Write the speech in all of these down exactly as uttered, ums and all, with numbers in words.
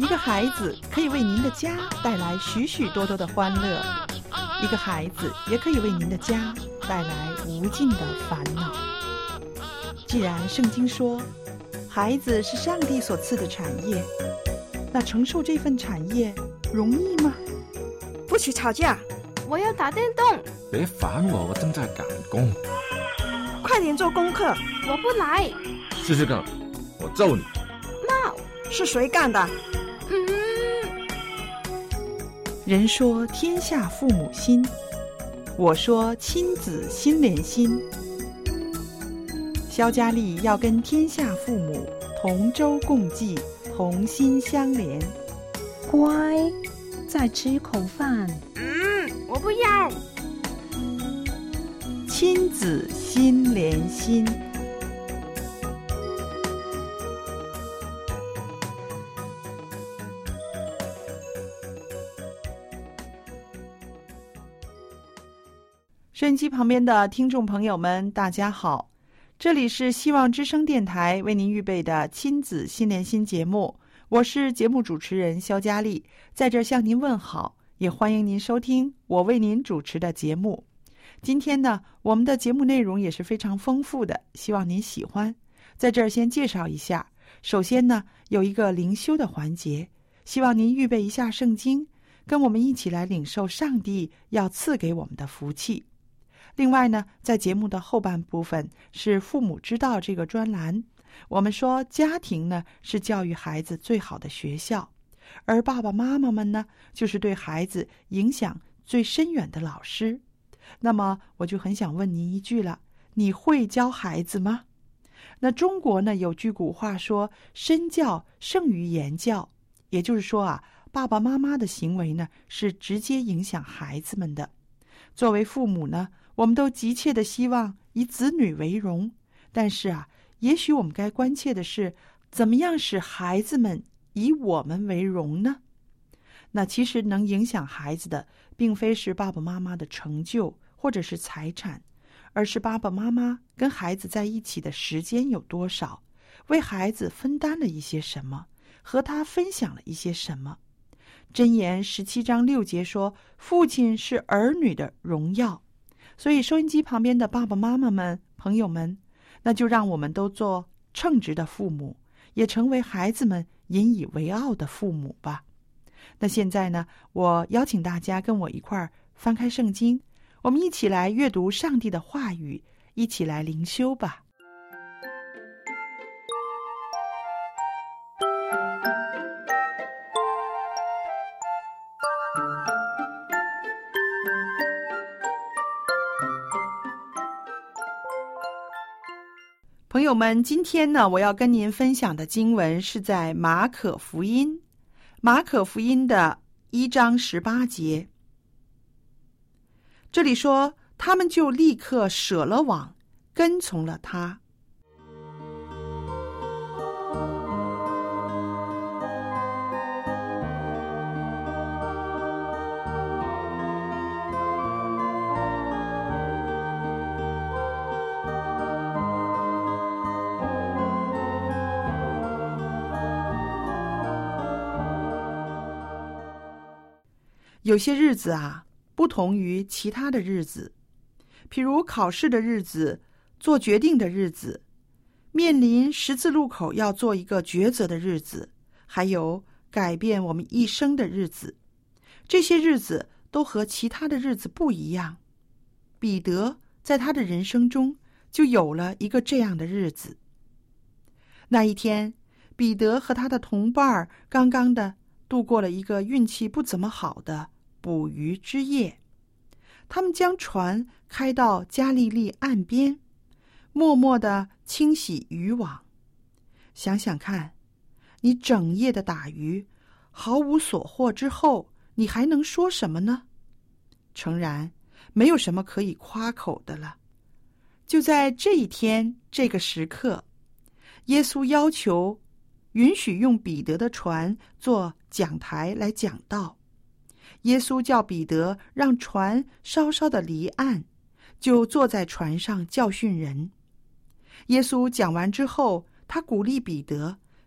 一个孩子可以为您的家带来许许多多的欢乐，一个孩子也可以为您的家带来无尽的烦恼。既然圣经说孩子是上帝所赐的产业，那承受这份产业容易吗？ 不许吵架， 我要打电动。 别烦我，我正在赶工。 快点做功课。 我不来。 试试看，我揍你。 No， 是谁干的？ 嗯。 人说天下父母心，我说亲子心连心。肖佳丽要跟天下父母同舟共济，同心相连。 乖，再吃一口饭。 嗯，我不要。 亲子心连心。收音机旁边的听众朋友们，大家好，这里是希望之声电台为您预备的亲子心连心节目，我是节目主持人肖佳丽，在这向您问好，也欢迎您收听我为您主持的节目。今天呢，我们的节目内容也是非常丰富的，希望您喜欢。在这儿先介绍一下，首先呢，有一个灵修的环节，希望您预备一下圣经，跟我们一起来领受上帝要赐给我们的福气。另外呢，在节目的后半部分是父母之道这个专栏，我们说家庭呢是教育孩子最好的学校，而爸爸妈妈们呢就是对孩子影响最深远的老师。那么我就很想问您一句了，你会教孩子吗？那中国呢有句古话说，身教胜于言教，也就是说啊，爸爸妈妈的行为呢是直接影响孩子们的。作为父母呢，我们都急切的希望以子女为荣，但是啊，也许我们该关切的是，怎么样使孩子们以我们为荣呢？那其实能影响孩子的，并非是爸爸妈妈的成就或者是财产，而是爸爸妈妈跟孩子在一起的时间有多少，为孩子分担了一些什么，和他分享了一些什么。箴言十七章六节说，父亲是儿女的荣耀。所以收音机旁边的爸爸妈妈们、朋友们，那就让我们都做称职的父母，也成为孩子们引以为傲的父母吧。那现在呢，我邀请大家跟我一块儿翻开圣经，我们一起来阅读上帝的话语，一起来灵修吧。朋友们，今天呢，我要跟您分享的经文是在马可福音，马可福音的一章十八节。这里说，他们就立刻舍了网，跟从了他。有些日子啊，不同于其他的日子，譬如考试的日子、做决定的日子、面临十字路口要做一个抉择的日子，还有改变我们一生的日子。这些日子都和其他的日子不一样。彼得在他的人生中就有了一个这样的日子。那一天，彼得和他的同伴刚刚的度过了一个运气不怎么好的捕鱼之夜。他们将船开到加利利岸边，默默地清洗渔网。想想看，你整夜的打鱼，毫无所获之后，你还能说什么呢？诚然，没有什么可以夸口的了。就在这一天这个时刻，耶稣要求允许用彼得的船做讲台来讲道。耶稣叫彼得让船稍稍的离岸，就坐在船上教训人。耶稣讲完之后，他鼓励彼得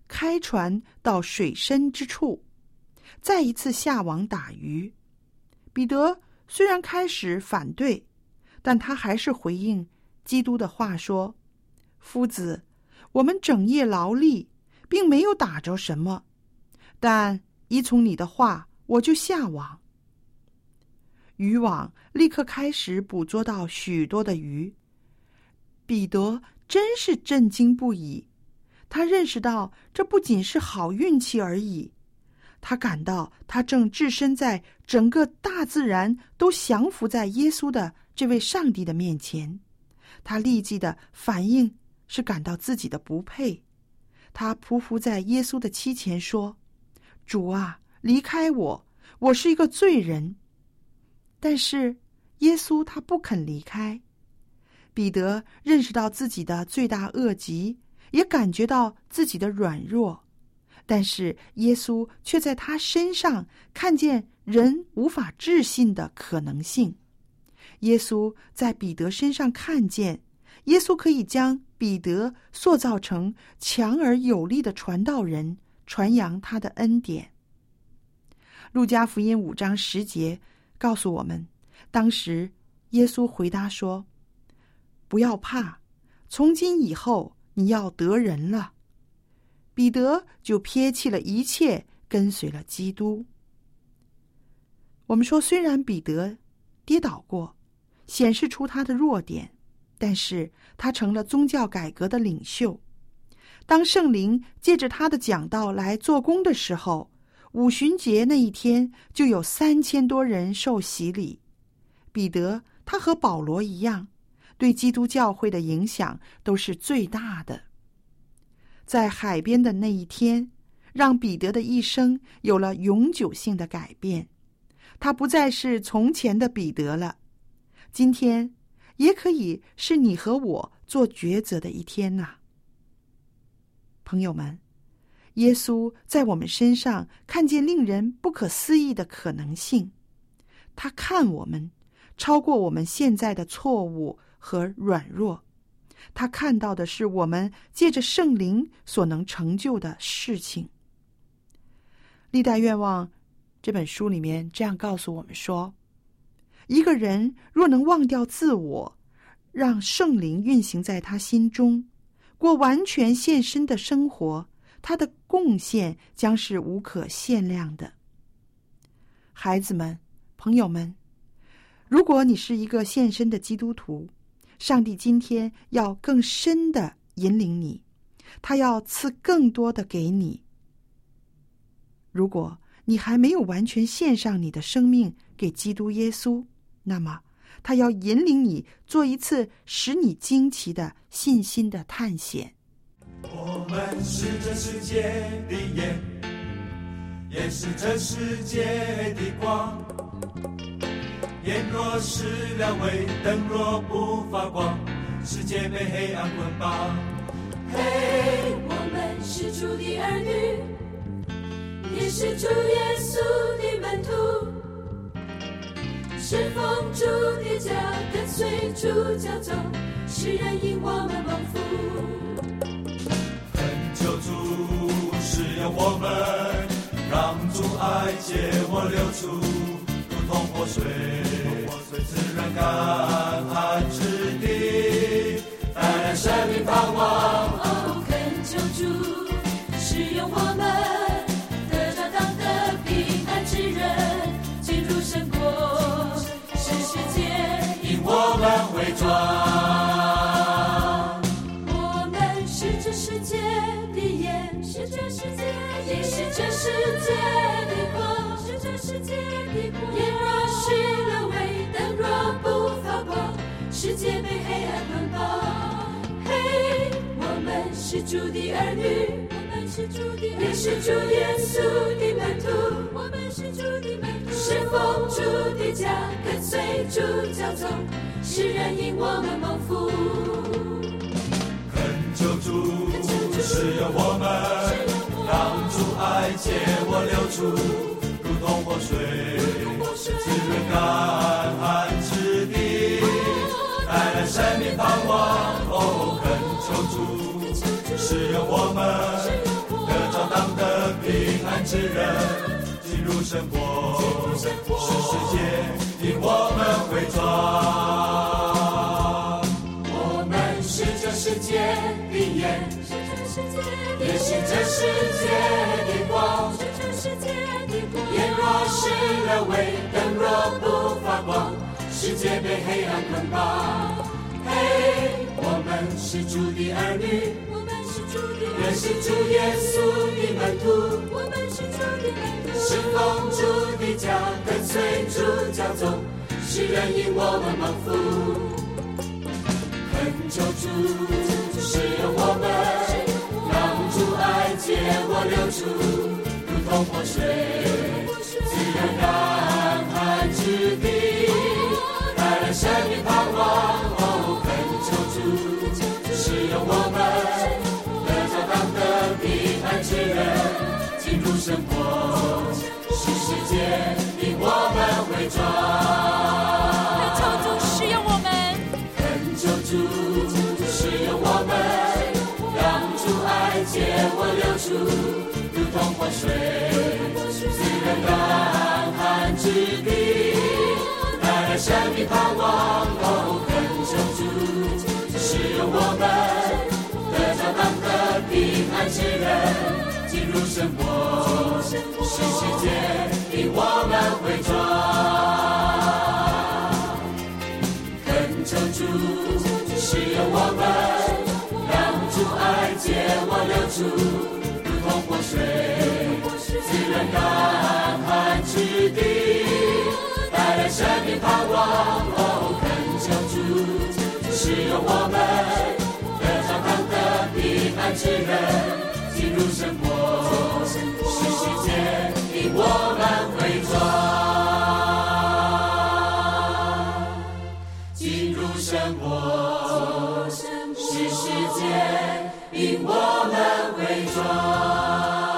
开船到水深之处，再一次下网打鱼。彼得虽然开始反对，但他还是回应基督的话说：夫子，我们整夜劳力，并没有打着什么，但依从你的话，我就下网。渔网立刻开始捕捉到许多的鱼。彼得真是震惊不已，他认识到这不仅是好运气而已，他感到他正置身在整个大自然都降服在耶稣的这位上帝的面前。他立即的反应是感到自己的不配，他匍匐在耶稣的膝前说：主啊，离开我，我是一个罪人。但是耶稣他不肯离开。彼得认识到自己的罪大恶极，也感觉到自己的软弱，但是耶稣却在他身上看见人无法置信的可能性。耶稣在彼得身上看见，耶稣可以将彼得塑造成强而有力的传道人，传扬他的恩典。路加福音五章十节告诉我们，当时耶稣回答说：不要怕，从今以后你要得人了。彼得就撇弃了一切，跟随了基督。我们说，虽然彼得跌倒过，显示出他的弱点，但是他成了宗教改革的领袖。当圣灵借着他的讲道来做工的时候，五旬节那一天就有三千多人受洗礼。彼得他和保罗一样，对基督教会的影响都是最大的。在海边的那一天，让彼得的一生有了永久性的改变。他不再是从前的彼得了。今天也可以是你和我做抉择的一天呐、啊。朋友们，耶稣在我们身上看见令人不可思议的可能性。他看我们超过我们现在的错误和软弱，他看到的是我们借着圣灵所能成就的事情。历代愿望这本书里面这样告诉我们说，一个人若能忘掉自我，让圣灵运行在他心中，过完全献身的生活，他的贡献将是无可限量的。孩子们，朋友们，如果你是一个献身的基督徒，上帝今天要更深的引领你，他要赐更多的给你。如果你还没有完全献上你的生命给基督耶稣，那么他要引领你做一次使你惊奇的信心的探险。 我们是这世界的盐，也是这世界的光。盐若失了味，灯若不发光，世界被黑暗捆绑。 嘿，我们是主的儿女，也是主耶稣的门徒，侍奉主的家，跟随主脚走，使人因我们蒙福。 恳求主使用我们，让主爱借我流出，如同活水，自然干旱之地，带来生命盼望。 哦，恳求主使用我们，得着当得平安之人，进入神国，使世界因我们为庄。 我们是这世界的盐，是这世界，也是这世界的光，是这世界的光。盐若失了味，灯若不发光，世界被黑暗捆绑。嘿，我们是主的儿女，我们是主的，也是主耶稣的门徒，我们是主的门徒，侍奉主的家，跟随主脚走，使人因我们蒙福。 恳求主使用我们，让主爱借我流出，如同活水，滋润干旱之地，带来生命盼望。哦，恳求主使用我们，得之人进入生活，使世界因我们回转。我们是这世界的盐，也是这世界的光。盐若失了味，灯若不发光，世界被黑暗捆绑。嘿，我们是主的儿女，也是主耶稣的门徒，侍奉主的家，跟随主教宗，使人因我们蒙福。恳求主使用我们，让主爱借我流出，如同活水，滋润干旱之地，带来生命盼望。哦，恳求主使用我们，得着当得平安之人进入生活，使世界因我们回转。 恳求主使用我们， 恳求主使用我们，让主爱借我流出，如同活水，滋润干旱之地，带来生命盼望。哦，恳求主使用我们，得着当得平安之人进入生活，使世界因我们回转。恳求主使用我们，让主爱借我流出，如同活水，滋润干旱之地，带来生命盼望。哦，恳求主使用我们，得着当得平安之人进入生活，使世界因我们回转，进入生活，使世界因我们回转。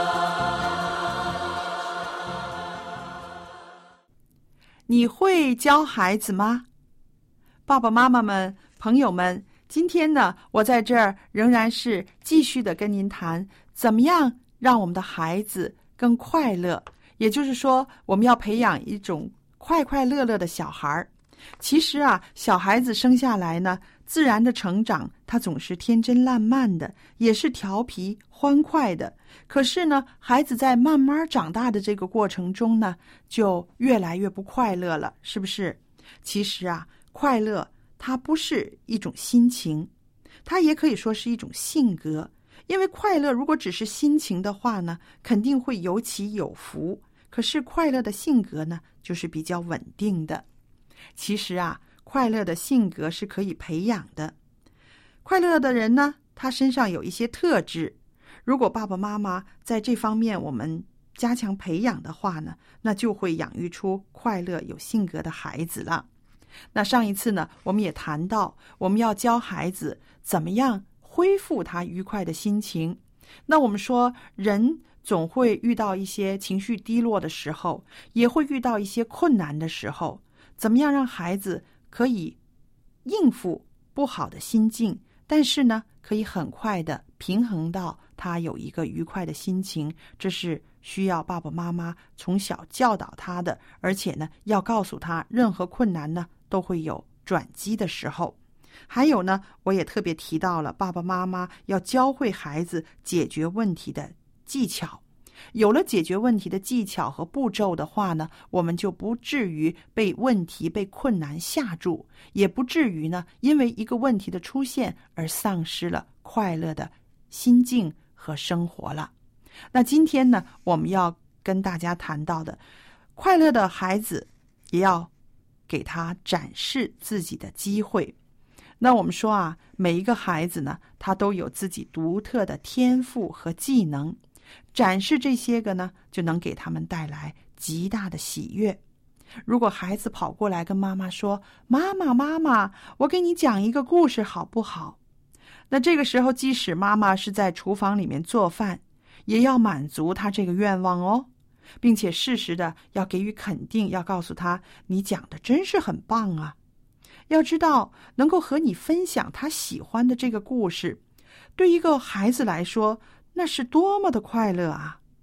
你会教孩子吗？爸爸妈妈们、朋友们，今天呢，我在这儿仍然是继续的跟您谈，怎么样让我们的孩子更快乐。也就是说，我们要培养一种快快乐乐的小孩。其实啊，小孩子生下来呢，自然的成长，他总是天真烂漫的，也是调皮欢快的。可是呢，孩子在慢慢长大的这个过程中呢，就越来越不快乐了，是不是？其实啊，快乐它不是一种心情，它也可以说是一种性格。因为快乐如果只是心情的话呢，肯定会有起有伏。可是快乐的性格呢，就是比较稳定的。其实啊，快乐的性格是可以培养的。快乐的人呢，他身上有一些特质，如果爸爸妈妈在这方面我们加强培养的话呢，那就会养育出快乐有性格的孩子了。那上一次呢，我们也谈到，我们要教孩子怎么样恢复他愉快的心情。那我们说，人总会遇到一些情绪低落的时候，也会遇到一些困难的时候，怎么样让孩子可以应付不好的心境，但是呢，可以很快的平衡到他有一个愉快的心情，这是需要爸爸妈妈从小教导他的，而且呢，要告诉他任何困难呢都会有转机的时候。还有呢，我也特别提到了爸爸妈妈要教会孩子解决问题的技巧。有了解决问题的技巧和步骤的话呢，我们就不至于被问题、被困难吓住，也不至于呢，因为一个问题的出现而丧失了快乐的心境和生活了。那今天呢，我们要跟大家谈到的，快乐的孩子也要给他展示自己的机会。那我们说啊，每一个孩子呢，他都有自己独特的天赋和技能，展示这些个呢，就能给他们带来极大的喜悦。如果孩子跑过来跟妈妈说，妈妈妈妈，我给你讲一个故事好不好？那这个时候，即使妈妈是在厨房里面做饭，也要满足他这个愿望哦，并且适时的要给予肯定，要告诉他，你讲的真是很棒啊。要知道，能够和你分享他喜欢的这个故事，对一个孩子来说，那是多么的快乐啊！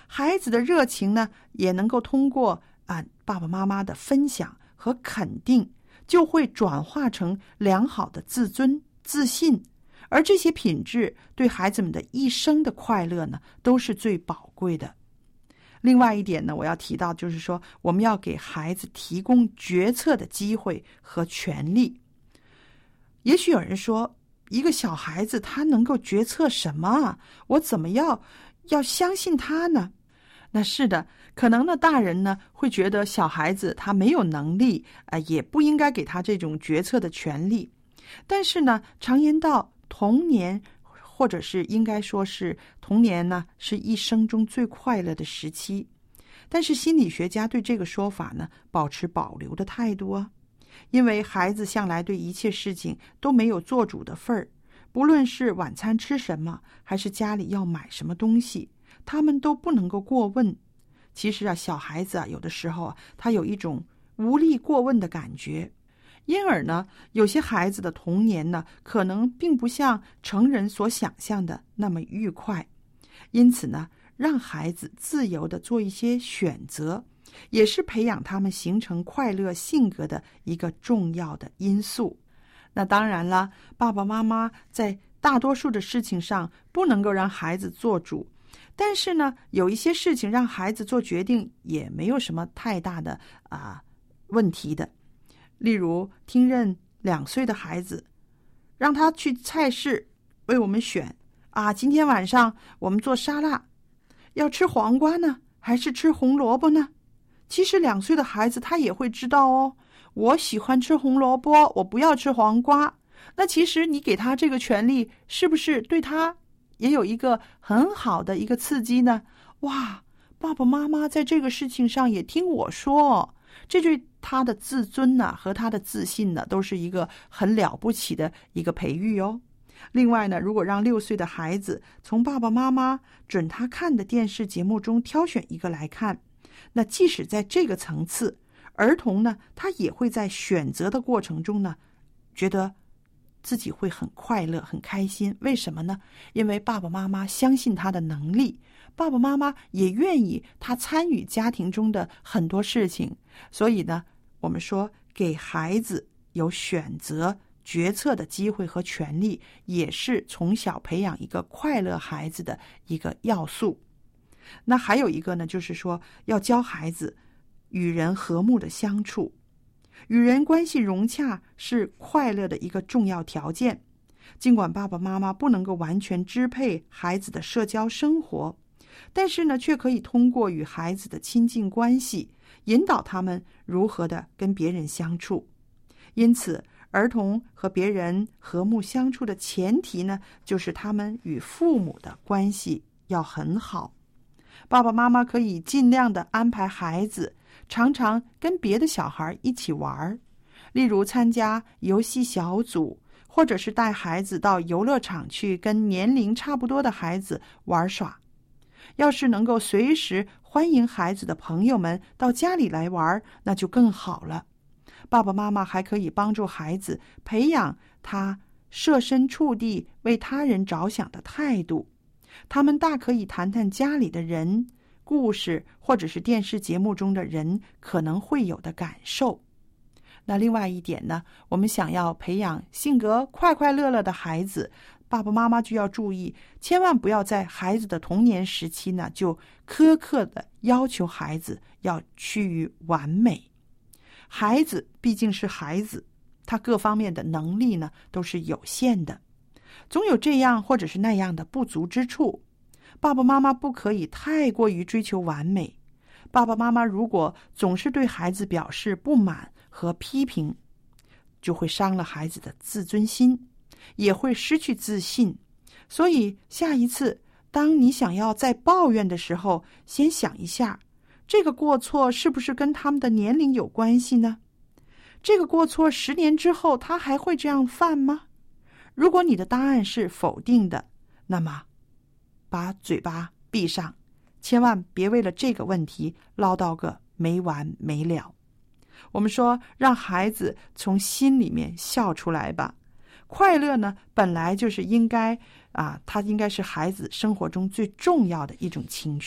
孩子的热情呢，也能够通过啊爸爸妈妈的分享和肯定，就会转化成良好的自尊、自信，而这些品质对孩子们的一生的快乐呢，都是最宝贵的。另外一点呢，我要提到就是说，我们要给孩子提供决策的机会和权利。也许有人说，一个小孩子他能够决策什么啊？我怎么要要相信他呢？那是的，可能呢，大人呢会觉得小孩子他没有能力，呃，也不应该给他这种决策的权利。但是呢，常言道，童年或者是应该说是童年呢，是一生中最快乐的时期。但是心理学家对这个说法呢，保持保留的态度啊，因为孩子向来对一切事情都没有做主的份儿，不论是晚餐吃什么，还是家里要买什么东西，他们都不能够过问。其实啊，小孩子啊，有的时候啊，他有一种无力过问的感觉。因而呢，有些孩子的童年呢，可能并不像成人所想象的那么愉快。因此呢，让孩子自由地做一些选择，也是培养他们形成快乐性格的一个重要的因素。那当然了，爸爸妈妈在大多数的事情上不能够让孩子做主，但是呢，有一些事情让孩子做决定也没有什么太大的啊、呃、问题的。例如，听任两岁的孩子，让他去菜市为我们选啊，今天晚上我们做沙拉，要吃黄瓜呢，还是吃红萝卜呢？其实两岁的孩子他也会知道哦，我喜欢吃红萝卜，我不要吃黄瓜。那其实你给他这个权利，是不是对他也有一个很好的一个刺激呢？哇，爸爸妈妈在这个事情上也听我说，这对他的自尊呢、啊、和他的自信呢，都是一个很了不起的一个培育哦。另外呢，如果让六岁的孩子从爸爸妈妈准他看的电视节目中挑选一个来看，那即使在这个层次，儿童呢，他也会在选择的过程中呢，觉得自己会很快乐、很开心。为什么呢？因为爸爸妈妈相信他的能力，爸爸妈妈也愿意他参与家庭中的很多事情。所以呢，我们说给孩子有选择决策的机会和权利，也是从小培养一个快乐孩子的一个要素。那还有一个呢，就是说要教孩子与人和睦的相处，与人关系融洽是快乐的一个重要条件。尽管爸爸妈妈不能够完全支配孩子的社交生活，但是呢，却可以通过与孩子的亲近关系，引导他们如何的跟别人相处。因此，儿童和别人和睦相处的前提呢，就是他们与父母的关系要很好。爸爸妈妈可以尽量的安排孩子常常跟别的小孩一起玩，例如参加游戏小组，或者是带孩子到游乐场去跟年龄差不多的孩子玩耍。要是能够随时欢迎孩子的朋友们到家里来玩，那就更好了。爸爸妈妈还可以帮助孩子培养他设身处地为他人着想的态度。他们大可以谈谈家里的人、故事，或者是电视节目中的人可能会有的感受。那另外一点呢，我们想要培养性格快快乐乐的孩子，爸爸妈妈就要注意，千万不要在孩子的童年时期呢，就苛刻的要求孩子要趋于完美。孩子毕竟是孩子，他各方面的能力呢都是有限的，总有这样或者是那样的不足之处。爸爸妈妈不可以太过于追求完美。爸爸妈妈如果总是对孩子表示不满和批评，就会伤了孩子的自尊心，也会失去自信。所以下一次当你想要再抱怨的时候，先想一下，这个过错是不是跟他们的年龄有关系呢？这个过错十年之后他还会这样犯吗？如果你的答案是否定的，那么把嘴巴闭上，千万别为了这个问题唠叨个没完没了。我们说让孩子从心里面笑出来吧。快乐呢，本来就是应该啊，它应该是孩子生活中最重要的一种情绪。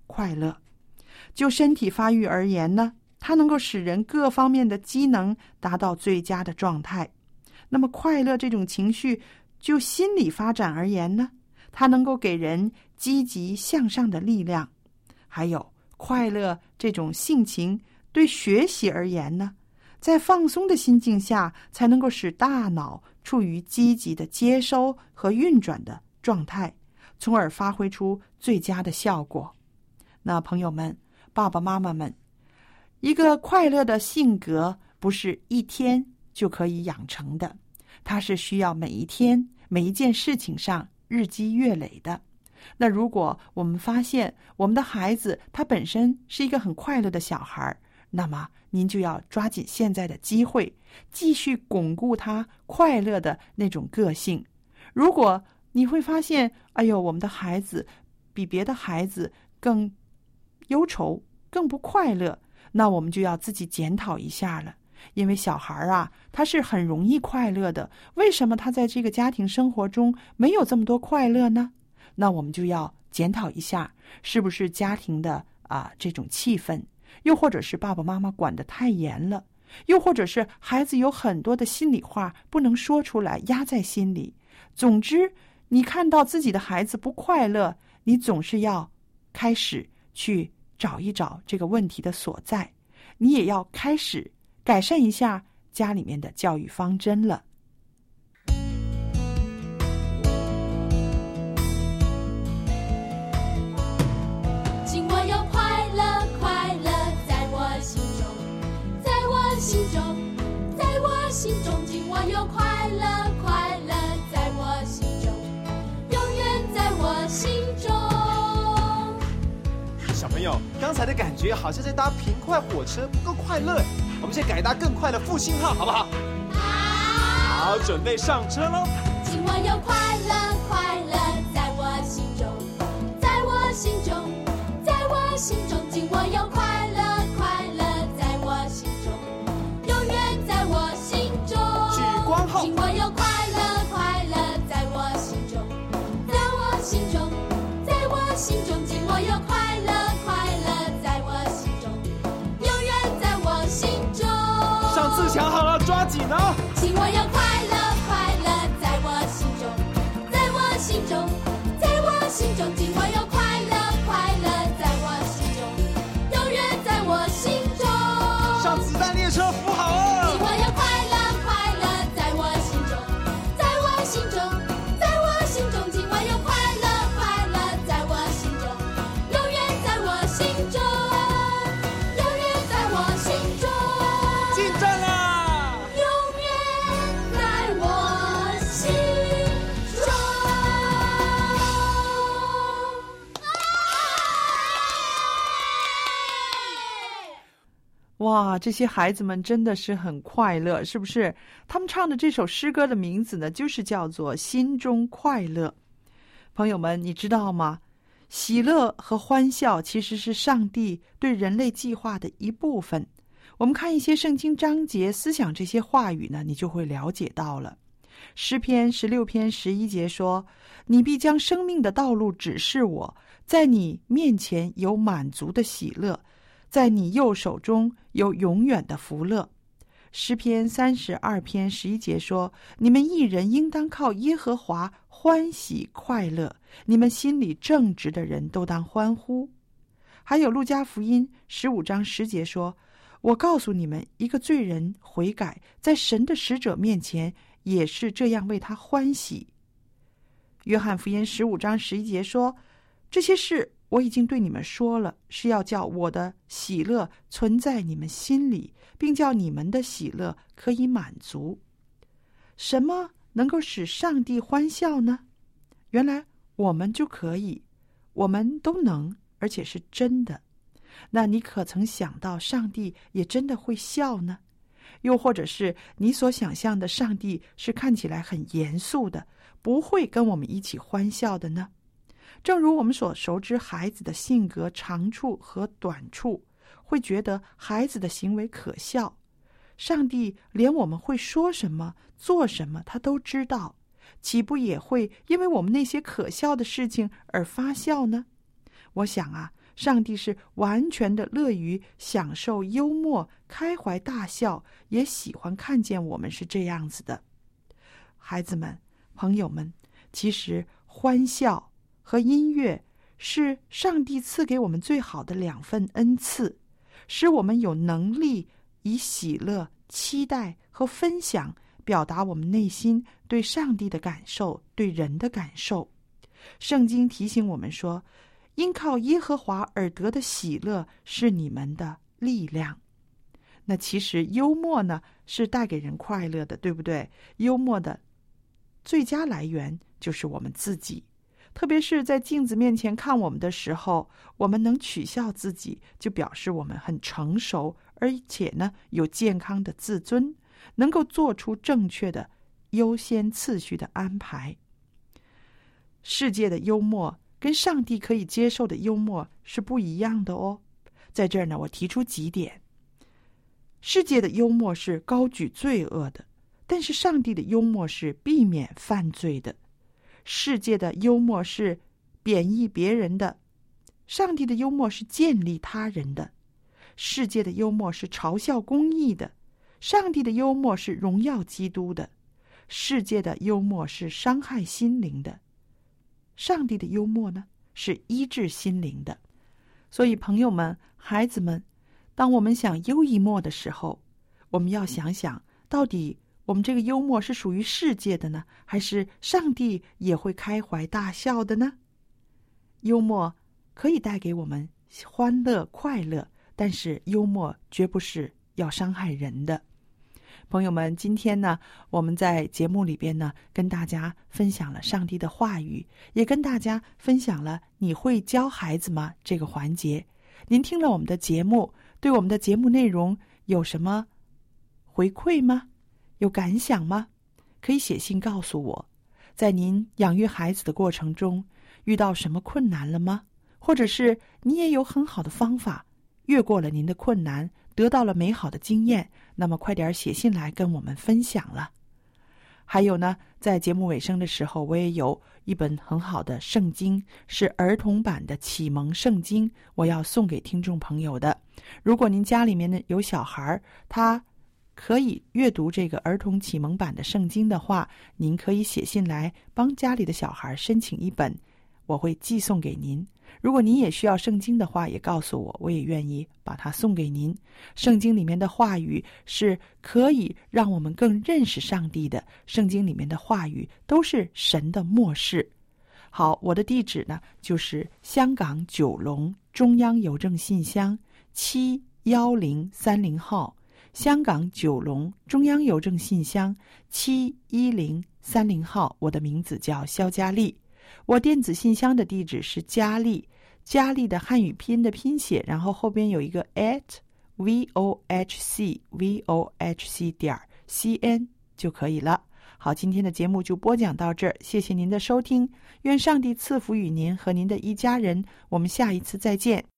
快乐。就身体发育而言呢，它能够使人各方面的机能达到最佳的状态。那么快乐这种情绪，就心理发展而言呢，它能够给人积极向上的力量。还有快乐这种性情对学习而言呢，在放松的心境下，才能够使大脑处于积极的接收和运转的状态，从而发挥出最佳的效果。那朋友们，爸爸妈妈们，一个快乐的性格不是一天就可以养成的，它是需要每一天每一件事情上日积月累的。那如果我们发现我们的孩子他本身是一个很快乐的小孩，那么您就要抓紧现在的机会，继续巩固他快乐的那种个性。如果你会发现，哎呦，我们的孩子比别的孩子更忧愁，更不快乐，那我们就要自己检讨一下了。因为小孩啊，他是很容易快乐的，为什么他在这个家庭生活中没有这么多快乐呢？那我们就要检讨一下，是不是家庭的啊这种气氛，又或者是爸爸妈妈管得太严了，又或者是孩子有很多的心里话不能说出来，压在心里。总之，你看到自己的孩子不快乐，你总是要开始去找一找这个问题的所在，你也要开始改善一下家里面的教育方针了。 请我有快乐，快乐在我心中，在我心中，在我心中，请我有快乐，快乐在我心中，永远在我心中。 小朋友，刚才的感觉好像在搭平快火车，不够快乐。我们先改搭更快的复兴号，好不好？好，好，准备上车喽！ 请我有快乐，快乐在我心中，在我心中，在我心中，请我有快乐，快乐在我心中，永远在我心中。 举光号， 请我有快乐，快乐在我心中，在我心中，在我心中，请我有快乐，快乐在我心中，永远在我心中。 上自强号了，抓紧哦！ 请我有快乐，快乐在我心中，在我心中，在我心中，请我有快乐，快乐在我心中，永远在我心中。 上子弹列车扶好哦！ 请我有快乐，快乐在我心中，在我心中，在我心中，请我有快乐，快乐在我心中，永远在我心中，永远在我心中。 进站啦！ 永远在我心中。 哇，这些孩子们真的是很快乐，是不是？他们唱的这首诗歌的名字呢，就是叫做《心中快乐》。朋友们，你知道吗？喜乐和欢笑其实是上帝对人类计划的一部分。我们看一些圣经章节，思想这些话语呢，你就会了解到了。诗篇十六篇十一节说：你必将生命的道路指示我，在你面前有满足的喜乐，在你右手中有永远的福乐。诗篇三十二篇十一节说：你们义人应当靠耶和华欢喜快乐，你们心里正直的人都当欢呼。还有路加福音十五章十节说：我告诉你们，一个罪人悔改，在神的使者面前也是这样为他欢喜。约翰福音十五章十一节说：这些事我已经对你们说了，是要叫我的喜乐存在你们心里，并叫你们的喜乐可以满足。什么能够使上帝欢笑呢？原来我们就可以，我们都能，而且是真的。那你可曾想到上帝也真的会笑呢？又或者是你所想象的上帝是看起来很严肃的，不会跟我们一起欢笑的呢？正如我们所熟知孩子的性格长处和短处，会觉得孩子的行为可笑，上帝连我们会说什么做什么他都知道，岂不也会因为我们那些可笑的事情而发笑呢？我想啊， 上帝是完全的乐于享受幽默，开怀大笑，也喜欢看见我们是这样子的。孩子们，朋友们，其实欢笑和音乐是上帝赐给我们最好的两份恩赐，使我们有能力以喜乐、期待和分享表达我们内心对上帝的感受，对人的感受。圣经提醒我们说，因靠耶和华而得的喜乐是你们的力量。那其实幽默呢，是带给人快乐的，对不对？幽默的最佳来源就是我们自己，特别是在镜子面前看我们的时候，我们能取笑自己，就表示我们很成熟，而且呢有健康的自尊，能够做出正确的优先次序的安排。世界的幽默跟上帝可以接受的幽默是不一样的哦。在这儿呢，我提出几点。世界的幽默是高举罪恶的，但是上帝的幽默是避免犯罪的。世界的幽默是贬义别人的，上帝的幽默是建立他人的。世界的幽默是嘲笑公义的，上帝的幽默是荣耀基督的。世界的幽默是伤害心灵的，上帝的幽默呢，是医治心灵的。所以朋友们，孩子们，当我们想幽默的时候，我们要想想，到底我们这个幽默是属于世界的呢，还是上帝也会开怀大笑的呢？幽默可以带给我们欢乐快乐，但是幽默绝不是要伤害人的。朋友们，今天呢，我们在节目里边呢，跟大家分享了上帝的话语，也跟大家分享了你会教孩子吗这个环节。您听了我们的节目，对我们的节目内容有什么回馈吗？有感想吗？可以写信告诉我。在您养育孩子的过程中，遇到什么困难了吗？或者是你也有很好的方法，越过了您的困难，得到了美好的经验，那么快点写信来跟我们分享了。还有呢，在节目尾声的时候，我也有一本很好的圣经，是儿童版的启蒙圣经，我要送给听众朋友的。如果您家里面呢有小孩，他可以阅读这个儿童启蒙版的圣经的话，您可以写信来帮家里的小孩申请一本，我会寄送给您。如果您也需要圣经的话，也告诉我，我也愿意把它送给您。圣经里面的话语是可以让我们更认识上帝的，圣经里面的话语都是神的默示。好，我的地址呢，就是香港九龙中央邮政信箱七一零三零号，香港九龙中央邮政信箱七一零三零号，我的名字叫肖佳丽。我电子信箱的地址是佳丽，佳丽的汉语拼音的拼写，然后后边有一个 at vohc vohc 点 cn 就可以了。好，今天的节目就播讲到这儿，谢谢您的收听，愿上帝赐福与您和您的一家人，我们下一次再见。